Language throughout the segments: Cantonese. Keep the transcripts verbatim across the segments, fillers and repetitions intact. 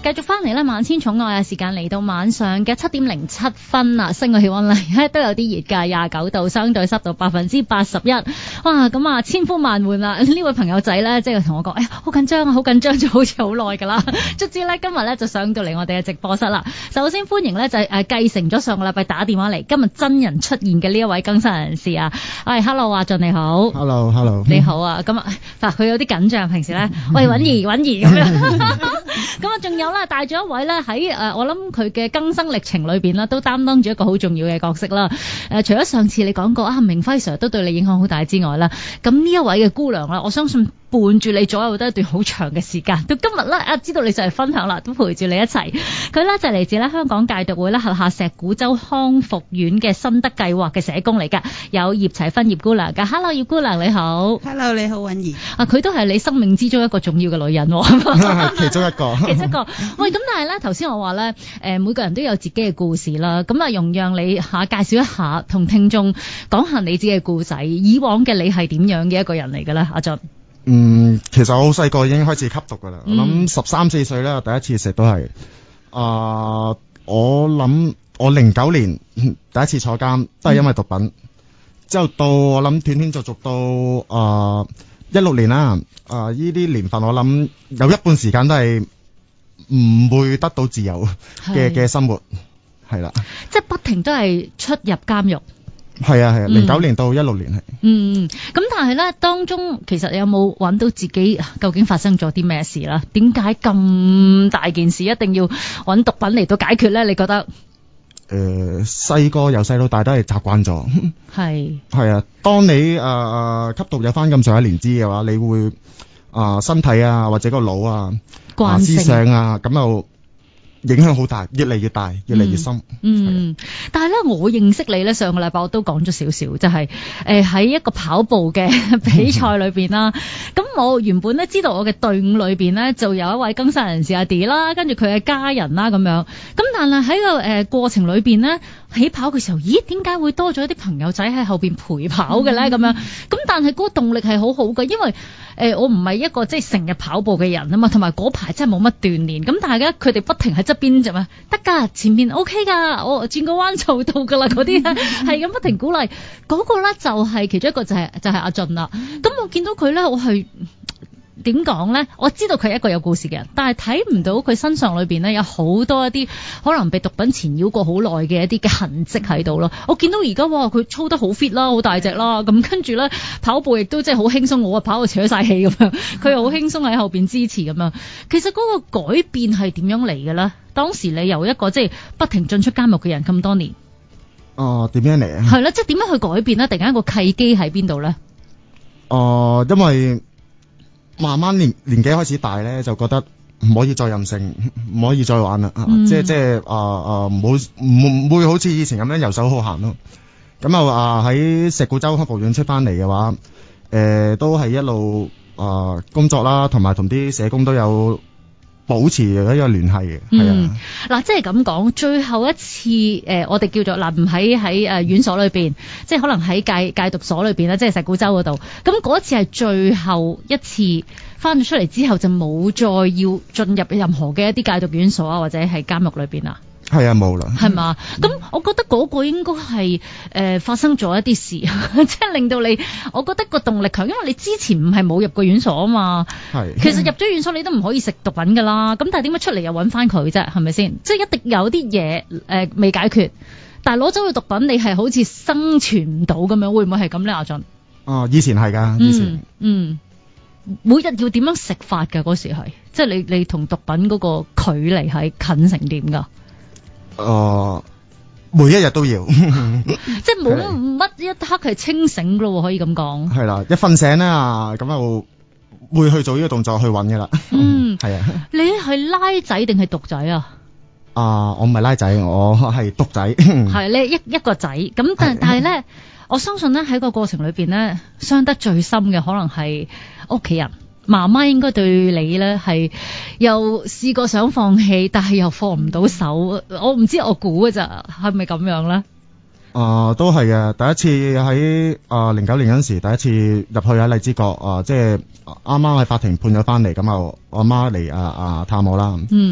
繼續翻嚟咧，萬千寵愛啊！時間嚟到晚上嘅七點零七分啊，升個氣溫咧都有啲熱㗎，廿九度，相對濕度百分之八十一。哇，咁啊千呼萬喚啦！呢位朋友仔咧，即係同我講，哎呀，好緊張啊，好緊張，就好似好耐㗎啦。卒之咧，今日咧就上到嚟我哋嘅直播室啦。首先歡迎咧就係誒繼承咗上個禮拜打電話嚟，今日真人出現嘅呢一位更新人士啊。喂 ，Hello 阿俊你好。 Hello，Hello。 你好啊，咁啊，嗱佢有啲緊張，平時咧，喂允兒允兒咁樣。咁啊，仲有啦，帶咗一位咧喺誒，我諗佢嘅更生歷程裏邊啦，都擔當住一個好重要嘅角色啦。誒、呃，除咗上次你講過啊，明輝 Sir 都對你影響好大之外啦，咁呢一位嘅姑娘啦，我相信伴住你左右都一段好長嘅時間，到今日咧啊，知道你就係分享啦，都陪住你一齊。佢咧就嚟自咧香港戒毒會咧轄下石鼓洲康復院嘅新德計劃嘅社工嚟噶，有葉齊芬葉姑娘噶。Hello， 葉姑娘你好。 Hello， 你好允兒。 啊，佢都係你生命之中一個重要嘅女人， 其中一個。 其中一個。喂，咁但係咧，頭先我話咧，誒，每個人都有自己嘅故事啦。咁啊，容讓你下介紹一下，同聽眾講下你自己嘅故仔。以往嘅你係點樣嘅一個人嚟嘅咧，阿俊？ 嗯，其實我好細個已經開始吸毒噶啦。 嗯、 我諗十三四歲咧，第一次食都係啊、呃，我諗我零九年第一次坐監都係因為毒品。嗯、之後到我諗斷斷續續到啊一六年啦，啊呢啲年份我諗有一半時間都係唔會得到自由嘅嘅生活，係啦， 即係不停都係出入監獄。 係啊係啊，零九年到一六年係。 嗯，咁但係咧，當中其實你有冇揾到自己究竟發生咗啲咩事啦？點解咁大件事一定要揾毒品嚟到解決咧？你覺得？ 誒，細個由細到大都係習慣咗。 係係啊，當你誒誒、呃、吸毒有翻咁上下年資嘅話，你會啊、呃、身體啊或者個腦啊、啊思想啊咁又影響好大，越嚟越大，越嚟越深。 嗯，但係咧，我認識你咧，上個禮拜我都講咗少少，就係誒喺一個跑步嘅比賽裏邊啦。咁我原本咧知道我嘅隊伍裏邊咧就有一位更生人士阿 D 啦，跟住佢嘅家人啦咁樣。咁但係喺個誒過程裏邊咧，起跑嘅時候，咦？點解會多咗一啲朋友仔喺後邊陪跑嘅咧？咁樣咁，但係嗰個動力係好好嘅，因為誒、呃、我唔係一個即係成日跑步嘅人啊嘛，同埋嗰排真係冇乜鍛煉。咁但係咧，佢哋不停喺側邊就咩得㗎，前面 O K 㗎，我轉個彎就到㗎啦。嗰啲係咁不停鼓勵。嗰、嗰個咧就係其中一個就係、係、就係、係、阿俊啦。咁我見到佢咧，我係。點講咧？我知道佢係一個有故事嘅人，但係睇唔到佢身上裏邊咧有好多一啲可能被毒品纏繞過好耐嘅一啲嘅痕跡喺度咯。我見到而家哇，佢操得好 fit 啦，好大隻啦，咁跟住咧跑步亦都即係好輕鬆，我啊跑到扯晒氣咁樣，佢又好輕鬆喺後邊支持咁樣。其實嗰個改變係點樣嚟嘅咧？當時你由一個即係不停進出監獄嘅人咁多年， 哦、呃，點樣嚟啊？ 係啦，即係點樣去改變咧？突然間個契機喺邊度咧？ 哦、呃，因為。慢慢年年紀開始大咧，就覺得唔可以再任性，唔可以再玩啦、嗯，即係即係啊啊唔好唔唔會好似以前咁樣遊手好閒咯。咁啊啊喺石鼓洲康復院出翻嚟嘅話，誒、呃、都係一路啊、呃、工作啦，同埋同啲社工都有保持一個聯繫嘅。係啊， 嗱、嗯，即係咁講，最後一次誒、呃，我哋叫做嗱，唔喺喺誒院所裏邊，即係可能喺戒戒毒所裏邊咧，即係石鼓洲嗰度。咁嗰一次係最後一次翻咗出嚟之後，就冇再要進入任何嘅一啲戒毒院所啊，或者係監獄裏邊啊。 係啊，冇啦。係嘛？咁、嗯、我覺得嗰個應該係誒發生咗一啲事，即係令到你，我覺得個動力強，因為你之前唔係冇入過院所啊嘛。係。其實入咗院所你都唔可以食毒品噶啦，咁但係點解出嚟又揾翻佢啫？係咪先？即係一定有啲嘢誒未解決，但係攞走個毒品，你係好似生存唔到咁樣，會唔會係咁咧？阿俊。 哦，以前係噶，以前。 嗯。嗯，每日要點樣食法噶？嗰時係，即係你你同毒品嗰個距離係近成點噶？ 誒、呃，每一日都要，即係冇乜一刻係清醒咯，可以咁講。係啦，一瞓醒咧啊，咁就會去做呢個動作去揾噶啦。 嗯， 係啊。 你係拉仔定係毒仔啊？ 啊、呃，我唔係拉仔，我係毒仔。 係你一一個仔，咁但但係咧，我相信咧喺個過程裏邊咧，傷得最深嘅可能係屋企人。媽媽應該對你咧係又試過想放棄，但係又放唔到手。我唔知，我估嘅咋，係咪咁樣咧？ 啊、呃，都係嘅。第一次喺啊零九年嗰陣時，第一次入去喺荔枝角啊、呃，即係啱啱喺法庭判咗翻嚟，咁啊我阿媽嚟啊啊探我啦。嗯。啊、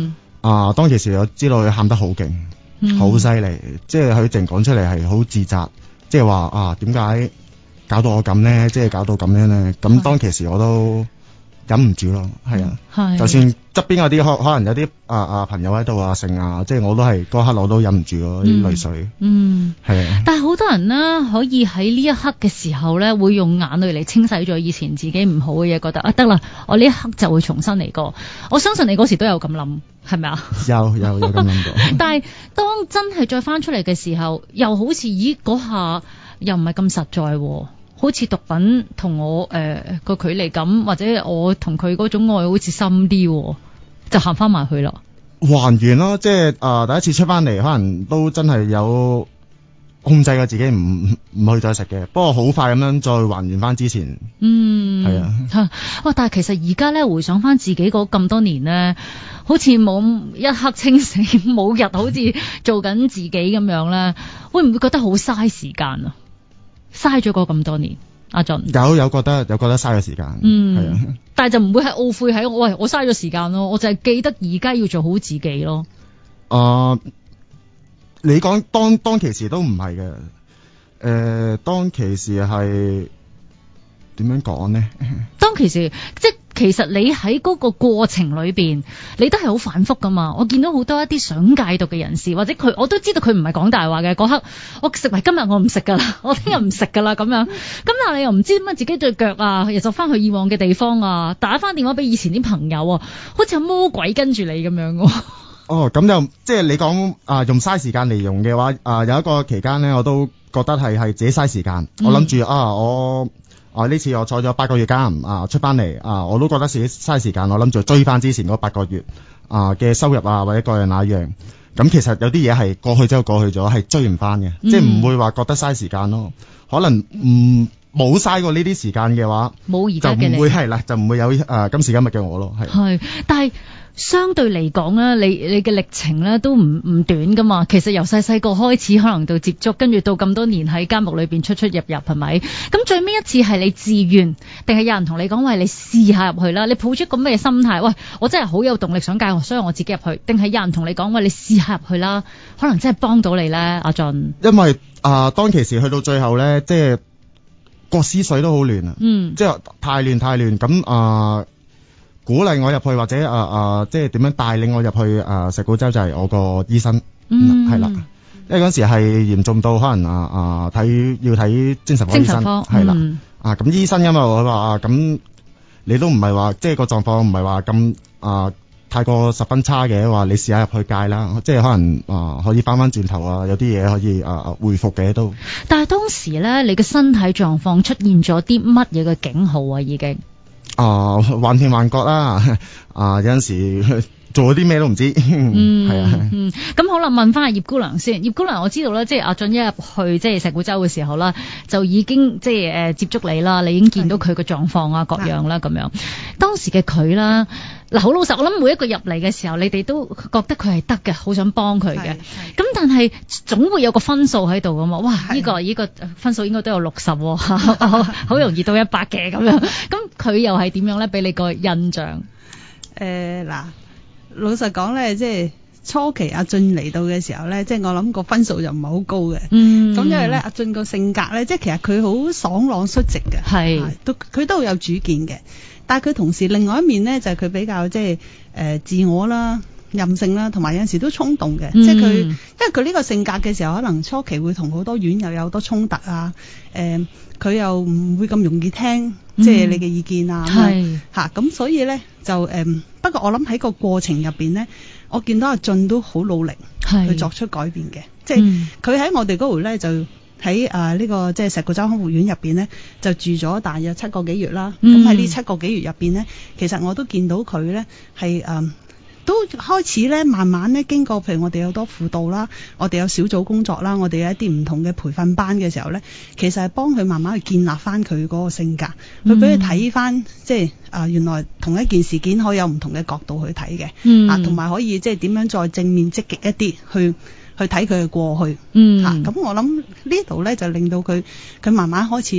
啊、呃，當其時我知道佢喊得好勁，好犀利，即係佢淨講出嚟係好自責，即係話啊點解搞到我咁咧？即係搞到咁樣咧？咁當其時我都忍唔住咯，係啊，係，就算側邊嗰啲可可能有啲啊啊朋友喺度啊剩啊，即係我都係嗰刻我都忍唔住嗰啲淚水，嗯，係啊。 但係好多人呢，可以喺呢一刻嘅時候咧，會用眼淚嚟清洗咗以前自己唔好嘅嘢，覺得啊得啦，我呢一刻就會重新嚟過。我相信你嗰時都有咁諗，係咪啊？ 有有有咁諗過。 但係當真係再翻出嚟嘅時候，又好似咦嗰下又唔係咁實在喎。好似毒品同我誒個、呃、距離感，或者我同佢嗰種愛好似深啲，就行翻埋去啦。 還原咯，即係啊、呃、第一次出翻嚟，可能都真係有控制過自己唔唔去再食嘅。不過好快咁樣再還原翻之前。嗯，係啊。嚇！ 哇！但係其實而家咧回想翻自己嗰咁多年咧，好似冇一刻清醒，冇日好似做緊自己咁樣咧，會唔會覺得好嘥時間啊？嘥咗過咁多年，阿俊有有覺得有覺得嘥咗時間，嗯，係啊， 但係就唔會係懊悔喺我，喂，我嘥咗時間咯，我就係記得而家要做好自己咯。 啊、呃，你講當當其時都唔係嘅，誒、呃，當其時係點樣講呢？ 當其時即其實你喺嗰個過程裏邊，你都係好反覆噶嘛。我見到好多一啲想戒毒嘅人士，或者佢我都知道佢唔係講大話嘅。嗰刻我食埋今日我唔食噶啦，我聽日唔食噶啦咁樣。咁但係你又唔知點解自己對腳啊，又就翻去以往嘅地方啊，打翻電話俾以前啲朋友啊，好似有魔鬼跟住你咁樣。 哦，咁就即係你講啊，用嘥時間嚟用嘅話，啊有一個期間咧，我都覺得係係自己嘥時間。嗯、我諗住啊，我。啊！呢次我坐咗八個月監啊，出翻嚟啊，我都覺得自己嘥時間。我諗住追翻之前嗰八個月啊嘅收入啊，或者各樣那樣。咁其實有啲嘢係過去之後過去咗，係追唔翻嘅，嗯、即係唔會話覺得嘥時間咯。可能唔冇嘥過呢啲時間嘅話，冇而家嘅你就唔會係啦，就唔會有誒、啊、今時今日嘅我咯。係係， 但係相對嚟講咧，你你嘅歷程咧都唔唔短噶嘛。其實由細細個開始，可能到接觸，跟住到咁多年喺監獄裏邊出出入入，係咪？咁最尾一次係你自願，定係有人同你講喂，你試下入去啦？你抱出咁嘅心態，喂，我真係好有動力想戒，所以我自己入去。定係有人同你講喂，你試下入去啦？可能真係幫到你咧，阿俊。 因為啊、呃，當其時去到最後咧，即係個思緒都好亂啊，嗯，即係太亂太亂咁啊。鼓勵我入去或者啊啊、呃呃，即係點樣帶領我入去啊？石鼓洲就係我個醫生，嗯，係啦，因為嗰時係嚴重到可能啊啊睇要睇精神科醫生，係啦，嗯、啊咁醫生因為我話啊咁你都唔係話即係個狀況唔係話咁啊太過十分差嘅，話你試下入去戒啦，即係可能啊可以翻翻轉頭啊，有啲嘢可以啊恢復嘅都。 但係當時咧，你嘅身體狀況出現咗啲乜嘢嘅警號啊？已經。 啊，幻聽幻覺啦！啊，有陣時做咗啲咩都唔知， 嗯，係啊，嗯，咁好啦，問翻阿葉姑娘先。葉姑娘，我知道咧，即係阿俊一入去即係石鼓洲嘅時候啦，就已經即係誒接觸你啦，你已經見到佢嘅狀況啊，各樣啦，咁樣。當時嘅佢啦，嗱，好老實，我諗每一個入嚟嘅時候，你哋都覺得佢係得嘅，好想幫佢嘅。咁但係總會有個分數喺度噶嘛？哇，呢個呢個分數應該都有六十，好容易到一百嘅咁樣。咁佢又係點樣咧？俾你個印象？ 誒嗱、呃，老實講咧，即係初期阿俊嚟到嘅時候咧，即係我諗個分數就唔係好高嘅。嗯，咁因為咧阿俊個性格咧，即係其實佢好爽朗率直嘅，係都佢都好有主見嘅。但係佢同時另外一面咧，就係、是、佢比較即係誒、呃、自我啦、任性啦，同埋有陣時都衝動嘅。嗯、即係佢，因為佢呢個性格嘅時候，可能初期會同好多院友有好多衝突啊。誒、呃，佢又唔會咁容易聽，即係你嘅意見啊。係嚇咁，所以咧就誒、呃。不過我諗喺個過程入邊咧，我見到阿俊都好努力去作出改變嘅。是即係佢喺我哋嗰度咧就。喺啊呢個即係石鼓洲康復院入邊咧，就住咗大約七個幾月啦。咁喺呢七個幾月入邊咧，其實我都見到佢咧係誒都開始咧慢慢咧經過，譬如我哋有多輔導啦，我哋有小組工作啦，我哋有一啲唔同嘅培訓班嘅時候咧，其實係幫佢慢慢去建立翻佢嗰個性格，去俾佢睇翻即係啊、呃、原來同一件事件可以有唔同嘅角度去睇嘅，嗯、啊同埋可以即係點樣再正面積極一啲去。去睇佢嘅過去，嗯，嚇咁、啊、我諗呢度咧就令到佢佢慢慢開始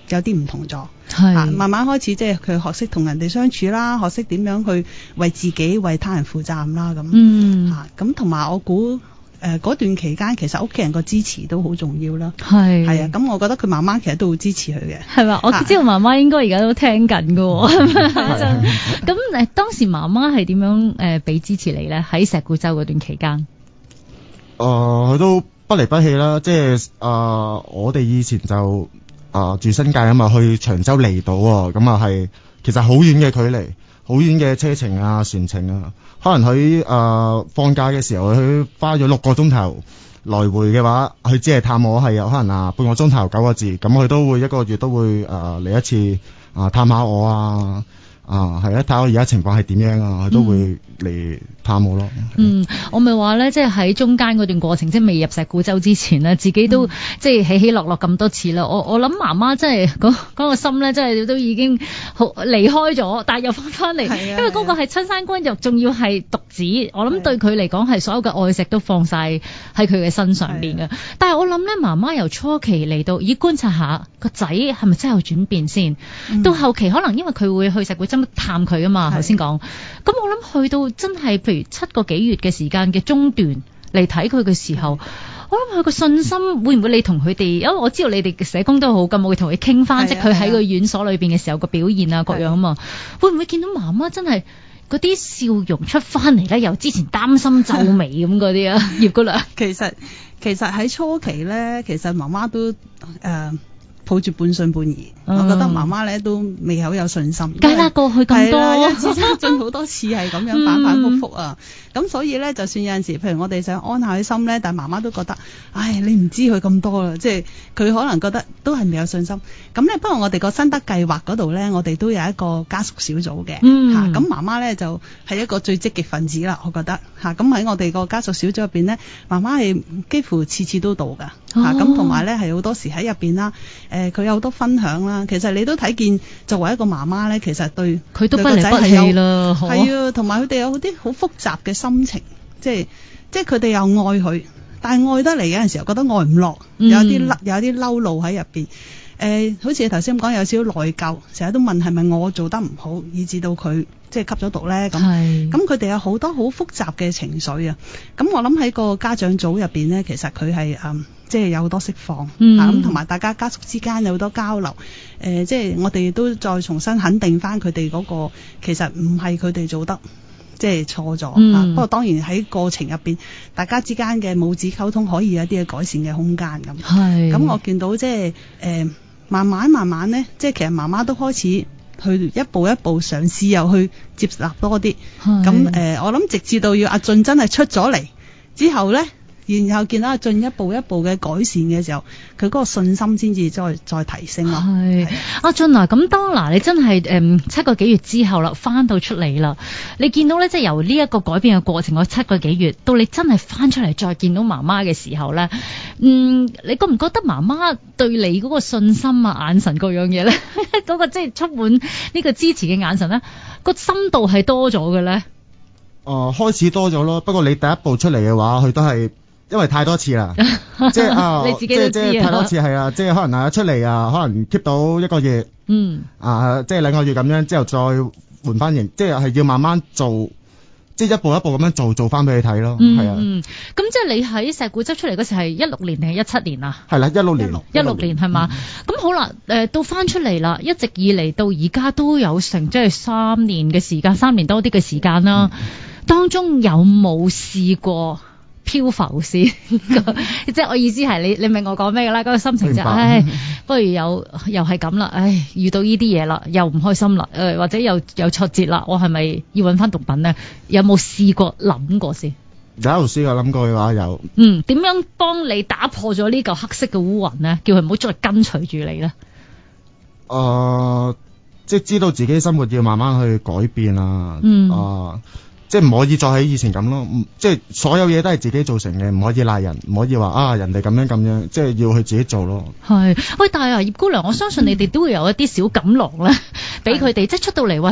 有啲唔同咗， 係、 啊、慢慢開始即係佢學識同人哋相處啦，學識點樣去為自己為他人負責任啦咁， 嗯嚇咁同埋我估。誒嗰、呃、段期間其實屋企人個支持都好重要啦， 係係啊，咁我覺得佢媽媽其實都會支持佢嘅， 係嘛？我知道媽媽應該而家都聽緊㗎喎，咁誒當時媽媽係點樣誒俾支持你咧？喺石鼓洲嗰段期間， 誒佢、呃、都不離不棄啦，即係誒、呃、我哋以前就誒、呃、住新界啊嘛，去長洲離島喎，咁啊係其實好遠嘅距離，好遠嘅車程啊、船程啊。可能佢誒、呃、放假嘅時候，佢花咗六個鐘頭來回嘅話，佢只係探我係有可能啊半個鐘頭九個字，咁佢都會一個月都會誒嚟、呃、一次啊、呃、探下我啊。啊，係啊！睇我而家情況係點樣啊，佢都會嚟探我咯。 嗯，我咪話咧，即係喺中間嗰段過程，即係未入石鼓洲之前咧，自己都、嗯、即係起起落落咁多次啦。我我諗媽媽真係嗰嗰個心咧，真係都已經好離開咗，但係又翻翻嚟，因為嗰個係親生骨肉，仲要係獨子。我諗對佢嚟講係所有嘅愛錫都放晒喺佢嘅身上邊嘅。但係我諗咧，媽媽由初期嚟到，以觀察下個仔係咪真係有轉變先，嗯、到後期可能因為佢會去石鼓洲探佢啊嘛，頭先講，咁我諗去到真係譬如七個幾月嘅時間嘅中段嚟睇佢嘅時候，我諗佢個信心會唔會你同佢哋，因為我知道你哋嘅社工都好咁，我會同佢傾翻，即係佢喺個院所裏邊嘅時候個表現啊各樣啊嘛，會唔會見到媽媽真係嗰啲笑容出翻嚟咧？由之前擔心皺眉咁嗰啲啊，葉姑娘。 其實其實喺初期咧，其實媽媽都誒。呃抱住半信半疑，嗯、我覺得媽媽咧都未好有信心。 梗啦，過去咁多， 一次差進好多次係咁樣反反覆覆啊！咁、嗯、所以咧，就算有陣時，譬如我哋想安下佢心咧，但係媽媽都覺得，唉，你唔知佢咁多啦，即係佢可能覺得都係未有信心。咁咧，不過我哋個新德計劃嗰度咧，我哋都有一個家屬小組嘅，嚇、嗯。咁、啊、媽媽咧就係、是、一個最積極分子啦，我覺得嚇。咁、啊、喺我哋個家屬小組入邊咧，媽媽係幾乎次次都到㗎，嚇。咁同埋咧係好多時喺入邊啦。誒佢有好多分享啦，其實你都睇見作為一個媽媽咧，其實對佢都不離不棄啦， 係啊，同埋佢哋有啲好複雜嘅心情，即係即係佢哋又愛佢，但係愛得嚟有陣時候覺得愛唔落，有啲有啲嬲怒喺入邊。誒、呃，好似你頭先咁講，有少少內疚，成日都問係咪我做得唔好，以至到佢即係吸咗毒咧咁。咁佢哋有好多好複雜嘅情緒啊。咁我諗喺個家長組入邊咧，其實佢係誒。即係有好多釋放，咁同埋大家家屬之間有好多交流，誒、呃，即係我哋都再重新肯定翻佢哋嗰個，其實唔係佢哋做得即係錯咗，嗯、啊，不過當然喺過程入邊，大家之間嘅母子溝通可以有一啲嘅改善嘅空間咁。係，咁我見到即係誒、呃，慢慢慢慢咧，即係其實媽媽都開始去一步一步嘗試又去接納多啲，咁誒、呃，我諗直至到要阿俊真係出咗嚟之後咧。然後見到阿俊一步一步嘅改善嘅時候，佢嗰個信心先至再再提升咯。係阿俊啊，咁當嗱你真係誒、嗯、七個幾月之後啦，翻到出嚟啦，你見到咧即係由呢一個改變嘅過程，嗰七個幾月到你真係翻出嚟再見到媽媽嘅時候咧，嗯，你覺唔覺得媽媽對你嗰個信心啊、眼神各樣嘢咧，嗰個即係充滿呢個支持嘅眼神咧，個深度係多咗嘅咧？ 誒、呃，開始多咗咯，不過你第一步出嚟嘅話，佢都係。因為太多次啦，即係啊， 你自己都知啊， 即係太多次係啊，即係可能啊出嚟啊，可能 keep 到一個月，嗯，啊，即係兩個月咁樣，之後再換翻型，即係係要慢慢做，即係一步一步咁樣做，做翻俾你睇咯，係、嗯、啊。嗯， 咁即係你喺石鼓洲出嚟嗰時係一六年定係一七年啊？ 係啦，一六年， 一六年係嘛？咁、嗯、好啦，誒、呃，到翻出嚟啦，一直以嚟到而家都有成即係三年嘅時間，三年多啲嘅時間啦。嗯、當中有冇試過？漂浮先，即係我意思係你，你明我講咩㗎啦？嗰、那個心情就係、唉，不如又又係咁啦，唉，遇到呢啲嘢啦，又唔開心啦，誒、呃、或者又又挫折啦，我係咪要揾翻毒品咧？有冇試過諗過先？ 有試過諗過嘅話有。 嗯，點樣幫你打破咗呢嚿黑色嘅烏雲咧？叫佢唔好再跟隨住你咧？ 誒、呃，即係知道自己生活要慢慢去改變啦。嗯。啊、呃。即係唔可以再喺以前咁咯，即係所有嘢都係自己造成嘅，唔可以賴人，唔可以話啊人哋咁樣咁樣，即係要去自己做咯。係， 喂，但係啊葉姑娘，我相信你哋都會有一啲小錦囊咧，俾佢哋，即係出到嚟，喂，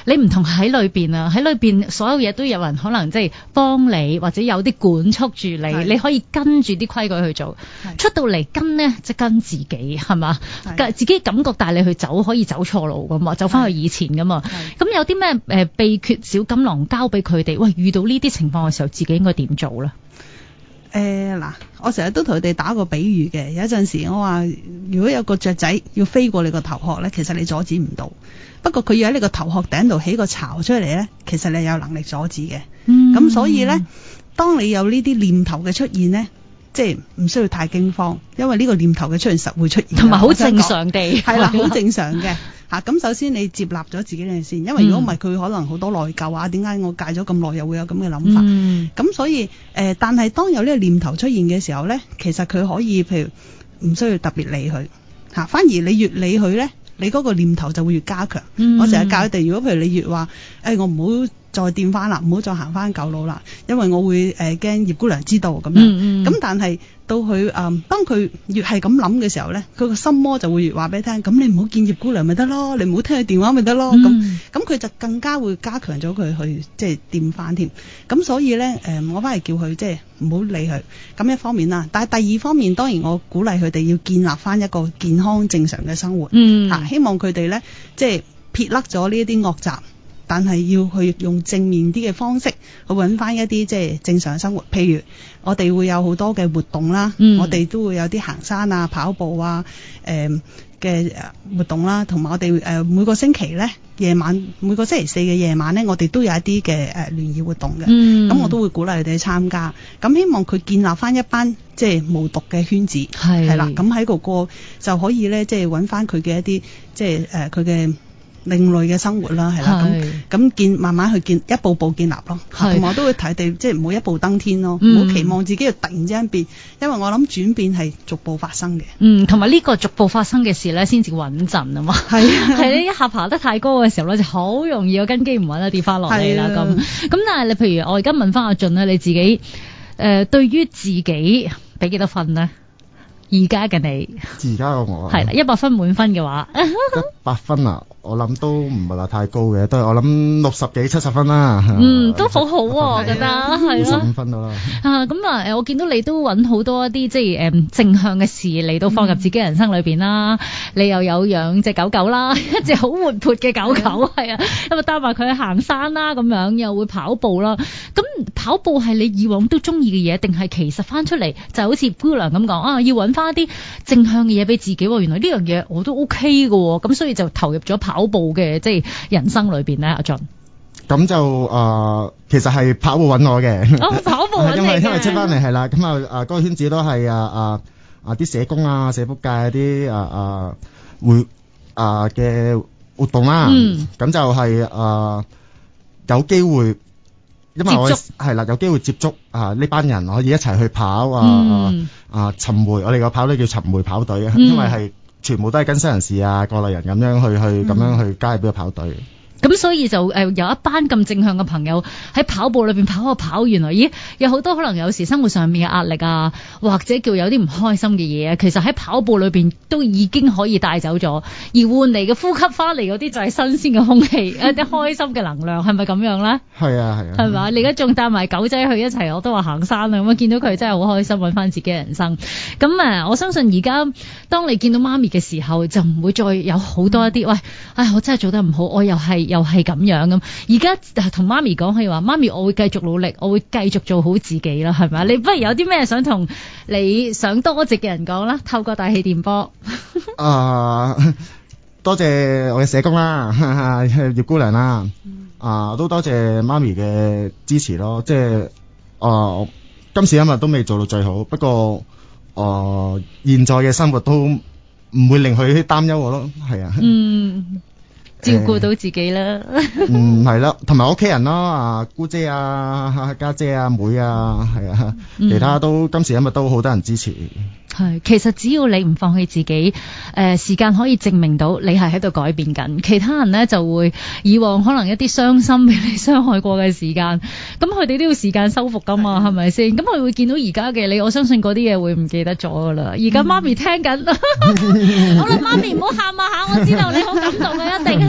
你唔同喺裏邊啊，喺裏邊所有嘢都有人可能即係幫你，或者有啲管束住你，你可以跟住啲規矩去做。出到嚟跟呢，即係跟自己係嘛，自己感覺帶你去走，可以走錯路噶嘛，走翻去以前噶嘛。咁有啲咩誒秘訣小錦囊交俾佢哋？喂，遇到呢啲情況嘅時候，自己應該點做咧？ 誒嗱、呃，我成日都同佢哋打個比喻嘅，有一陣時我話，如果有個雀仔要飛過你個頭殼咧，其實你阻止唔到。不過佢要喺你個頭殼頂度起個巢出嚟咧，其實你有能力阻止嘅。咁、嗯、所以咧，當你有呢啲念頭嘅出現咧，即係唔需要太驚慌，因為呢個念頭嘅出現實會出現， 同埋好正常地係啦，好正常嘅。嚇咁、啊、首先你接納咗自己嘅先，因為如果唔係佢可能好多內疚啊，點解我戒咗咁耐又會有咁嘅諗法？咁、嗯、所以誒、呃，但係當有呢個念頭出現嘅時候咧，其實佢可以譬如唔需要特別理佢嚇，反而你越理佢咧，你嗰個念頭就會越加強。嗯、我成日教佢哋，如果譬如你越話誒、哎，我唔好再掂翻啦，唔好再行翻舊路啦，因為我會誒驚葉姑娘知道咁樣。咁、嗯嗯、但係到佢誒、呃，當佢越係咁諗嘅時候咧，佢個心魔就會越話俾你聽。咁你唔好見葉姑娘咪得咯，你唔好聽佢電話咪得咯。咁咁佢就更加會加強咗佢去即係掂翻添。咁所以咧誒、呃，我翻嚟叫佢即係唔好理佢。咁一方面啦，但係第二方面當然我鼓勵佢哋要建立翻一個健康正常嘅生活。嗯，嚇、啊、希望佢哋咧即係撇甩咗呢一啲惡習。但係要去用正面啲嘅方式去揾翻一啲即係正常嘅生活，譬如我哋會有好多嘅活動啦，嗯、我哋都會有啲行山啊、跑步啊、誒嘅活動啦，同埋我哋誒、呃、每個星期咧夜晚每個星期四嘅夜晚咧，我哋都有一啲嘅誒聯誼活動嘅，咁、嗯、我都會鼓勵佢哋去參加，咁希望佢建立翻一班即係無毒嘅圈子，係係啦，咁喺個個就可以咧即係揾翻佢嘅一啲即係誒佢嘅。呃另類嘅生活啦，係啦，咁咁建慢慢去建，一步步建立咯。同埋我都會提地，即係唔好一步登天咯，唔好、嗯、期望自己要突然之間變，因為我諗轉變係逐步發生嘅。嗯， 同埋呢個逐步發生嘅事咧，先至穩陣啊嘛。係啊，係咧一下爬得太高嘅時候咧，就好容易有根基唔穩啊，跌翻落嚟啦咁。咁但係你譬如我而家問翻阿俊咧，你自己誒、呃、對於自己俾幾多分呢？而家嘅你， 而家嘅我係啦，一百分滿分嘅話， 一百分啊！我諗都唔係話太高嘅，都係我諗六十幾七十分啦。 嗯，都好好喎，我覺得係咯， 十五分到啦。 啊，咁啊，誒，我見到你都揾好多一啲即係誒正向嘅事嚟到放入自己人生裏邊啦。你又有養隻狗狗啦，一隻好活潑嘅狗狗係啊，咁啊帶埋佢去行山啦，咁樣又會跑步啦。咁跑步係你以往都中意嘅嘢，定係其實翻出嚟就好似姑娘咁講啊，要揾翻一啲正向嘅嘢俾自己。原來呢樣嘢我都 OK 嘅，咁所以就投入咗跑。跑步嘅即係人生裏邊咧，阿俊咁就誒、呃，其實係跑步揾我嘅。 哦，跑步揾你嘅。因為因為出翻嚟係啦，咁啊誒，嗰個圈子都係啊啊啊啲社工啊、社福界啲啊啊會啊嘅活動啦。嗯。咁就係、是、誒、呃、有機會，因為我係啦，有機會接觸啊呢班人，可以一齊去跑啊、嗯、啊尋梅，我哋個跑隊叫尋梅跑隊啊，嗯、因為係。全部都係跟新人士啊，過來人咁樣去去咁樣去加入呢個跑隊。咁所以就誒有一班咁正向嘅朋友喺跑步裏邊跑啊跑，原來咦有好多可能有時生活上面嘅壓力啊，或者叫有啲唔開心嘅嘢啊，其實喺跑步裏邊都已經可以帶走咗，而換嚟嘅呼吸翻嚟嗰啲就係新鮮嘅空氣，一啲開心嘅能量，係咪咁樣咧？係啊係啊，係嘛？你而家仲帶埋狗仔去一齊，我都話行山啦，咁啊見到佢真係好開心，揾翻自己嘅人生。咁啊，我相信而家當你見到媽咪嘅時候，就唔會再有好多一啲喂，唉，我真係做得唔好，我又係。又係咁樣咁，而家同媽咪講，可以話媽咪，我會繼續努力，我會繼續做好自己啦，係咪？你不如有啲咩想同你想多謝嘅人講啦？透過大氣電波。啊，多謝我嘅社工啦，葉姑娘啦，啊，都多謝媽咪嘅支持咯。即係啊，今時今日都未做到最好，不過啊，現在嘅生活都唔會令佢擔憂我咯，係啊。嗯。照顧到自己啦，嗯係啦，同埋屋企人咯，啊姑姐啊、家姐啊、妹啊，係啊，其他都、嗯、今時今日都好多人支持。係，其實只要你唔放棄自己，誒、呃，時間可以證明到你係喺度改變緊。其他人呢就會以往可能一啲傷心俾你傷害過嘅時間，咁佢哋都要時間修復噶嘛，係咪先？咁佢會見到而家嘅你，我相信嗰啲嘢會唔記得咗噶啦。而家媽咪聽緊，好啦，媽咪唔好喊啊吓，我知道你好感動嘅，一定。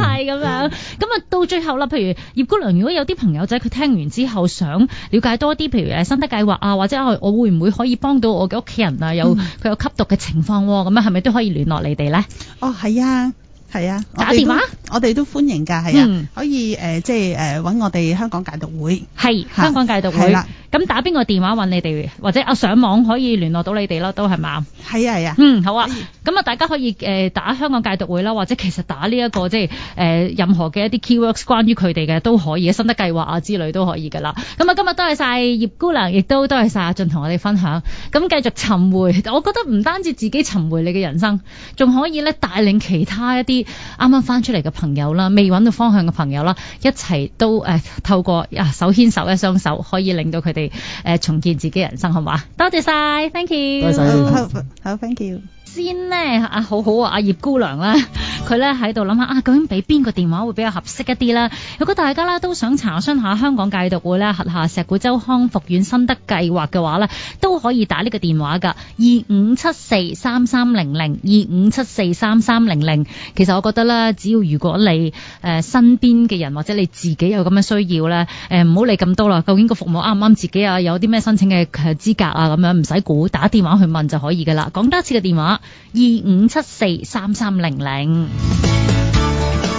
係咁樣。咁啊，到最後啦，譬如葉姑娘，如果有啲朋友仔佢聽完之後想了解多啲，譬如誒新德計劃啊，或者我我會唔會可以幫到我嘅屋企人啊？有佢、嗯、有吸毒嘅情況，咁啊係咪都可以聯絡你哋咧？ 哦，係啊。係啊， 打電話， 我哋都歡迎㗎，係啊， 嗯、 可以誒、呃，即係誒揾我哋香港戒毒會， 係香港戒毒會。 啦， 咁打邊個電話揾你哋，或者啊上網可以聯絡到你哋咯，都係嘛？ 係啊係啊， 嗯好啊，咁啊大家可以誒打香港戒毒會啦，或者其實打呢、這、一個即係誒任何嘅一啲 keywords 關於佢哋嘅都可以，新德計劃啊之類都可以㗎啦。咁啊今日多謝晒葉姑娘，亦都多謝晒阿俊同我哋分享。咁繼續尋回，我覺得唔單止自己尋回你嘅人生，仲可以咧帶領其他一啲啱啱翻出嚟嘅朋友啦，未揾到方向嘅朋友啦，一齊都誒、呃、透過啊手牽手一雙手，可以令到佢哋誒重建自己人生，好嘛？多謝晒 ，thank you， 多謝， 好，好 ，thank you。 先呢，啊好好啊，阿葉姑娘咧，佢咧喺度諗下啊，究竟俾邊個電話會比較合適一啲啦？如果大家啦都想查詢下香港戒毒會咧，轄下石鼓洲康復院新德計劃嘅話咧，都可以打呢個電話噶，二五七四三三零零，二五七四三三零零。其實我覺得咧，只要如果你誒、呃、身邊嘅人或者你自己有咁嘅需要咧，誒唔好理咁多啦，究竟個服務啱唔啱自己啊？有啲咩申請嘅資格啊？咁樣唔使估，打電話去問就可以噶啦。講多一次嘅電話。二五七四三三零零。